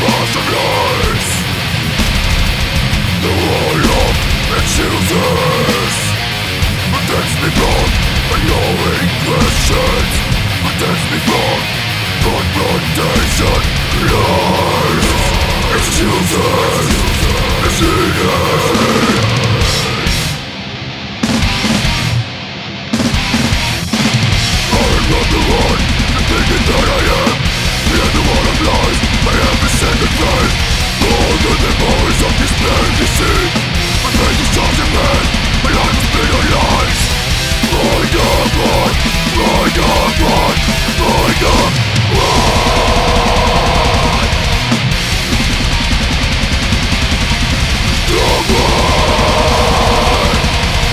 mass of lies. The world of excuses protects me from unknowing questions, protects me from confrontation. Lies, excuses, is needed. I'm not the one thinking that I am. The world of lies, I have a second face. All the voice of despair and deceit. My faith is chosen man, my life is built on lies. I am one, I am one, I am one. The one.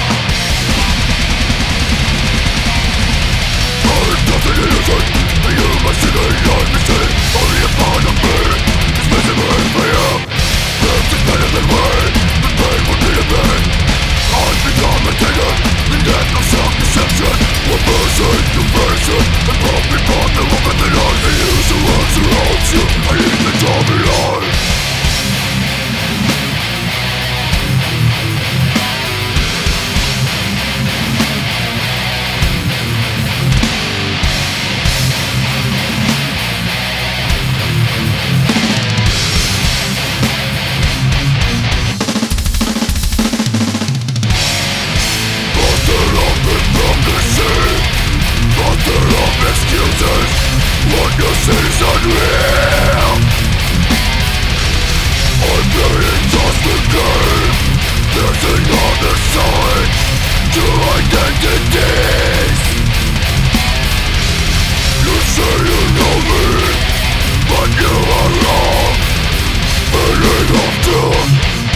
I'm just an innocent, and you must see the light mistake. Only a part of me is visible as I am. Perhaps it's better than way, the pain would be the pain. I've become a taker, the death of self-deception. One person to person, and probably part the woman that I can use the words around you. I need the job in life. Excuses, what you say is unreal. I'm playing just the game. There's another side to identities. You say you know me, but you are wrong. Feeling of truth.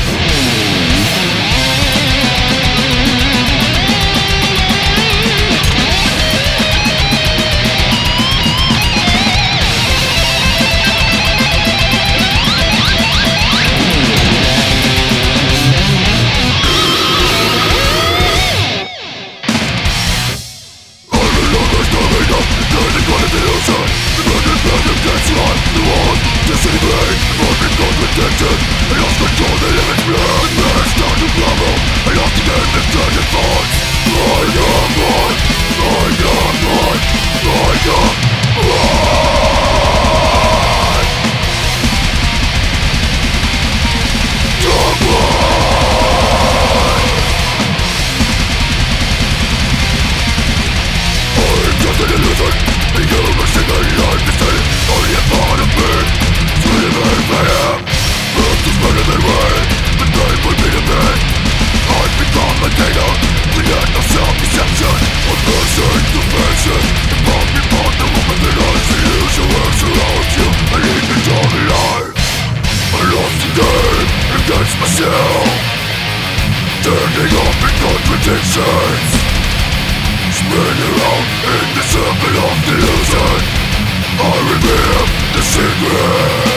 Turning off in contradictions, spin around in the circle of delusion. I reveal the secret.